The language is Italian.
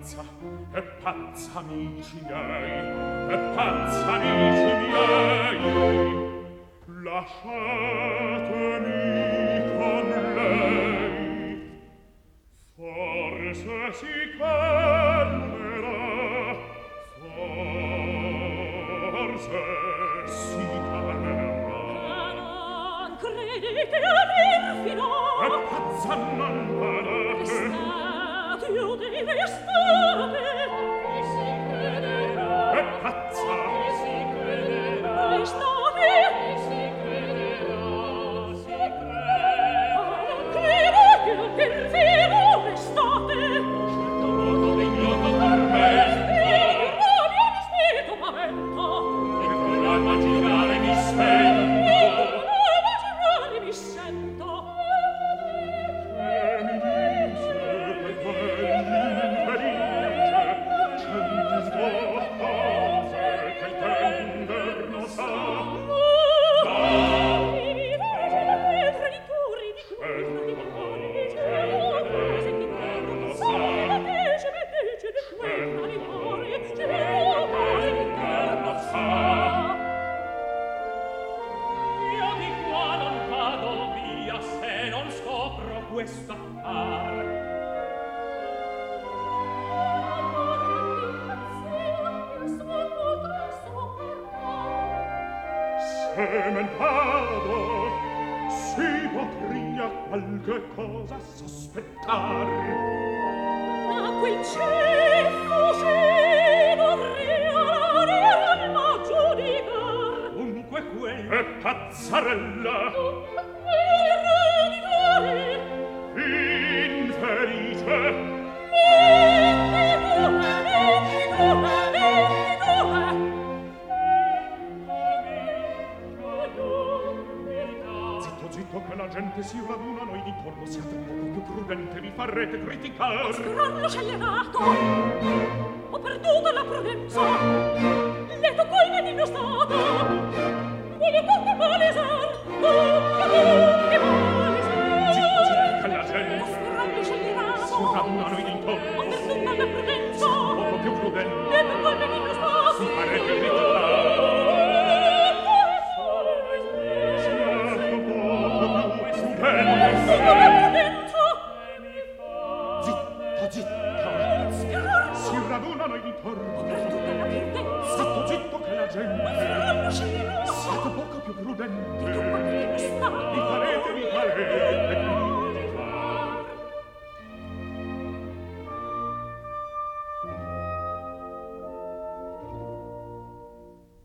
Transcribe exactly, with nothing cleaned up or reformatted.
pazza, è pazza, amici miei, è pazza, amici miei. Lasciatemi con lei, forse si calmerà, forse si calmerà. Ma non credete a dirfino? È pazza, non badate. Estate, io deve estate. E si crederà. È pazza. E si crederà. Estate. E si crederà. Si crederà. Ma non credete a dirfino? Estate. Certo modo d'ignoto tormento. E rabbia di spirito pavento. E con l'immaginare mi spento. Mi sento. Che mi dice che quell'infelice c'è un suo cose che il tender non sa. Mi vive la pedra di cuori, di cuori, di cuori, c'è una cosa che non sa. Ma che c'è, ma che c'è di quella di cuori, c'è una cosa che non sa. Io di qua non vado via se non scopro questo affar. Se me ne vado, si potria qualche cosa sospettare. Ma quel ceffo se vorrei l'anima giudicar. Dunque quel È pazzarella, infelice. Zitto, zitto, che la gente si raduna, noi d'intorno siate poco più prudente, vi farrete criticare. Scranno scelerato, ho perduto la prudenza, lieto colme di mio stato, voglio tutti palesar, tutti, tutti palesar. Zitto, zitto, che la gente Scranno scelerato, si raduna, noi ho d'intorno perduto la prudenza, poco più prudente, lieto colme di mio stato, vi farete criticare. Siate poco più prudente. Zitto, zitto, si raduna noi d'intorno. Zitto, zitto, che la gente siate poco più prudente. Vi farete, vi farete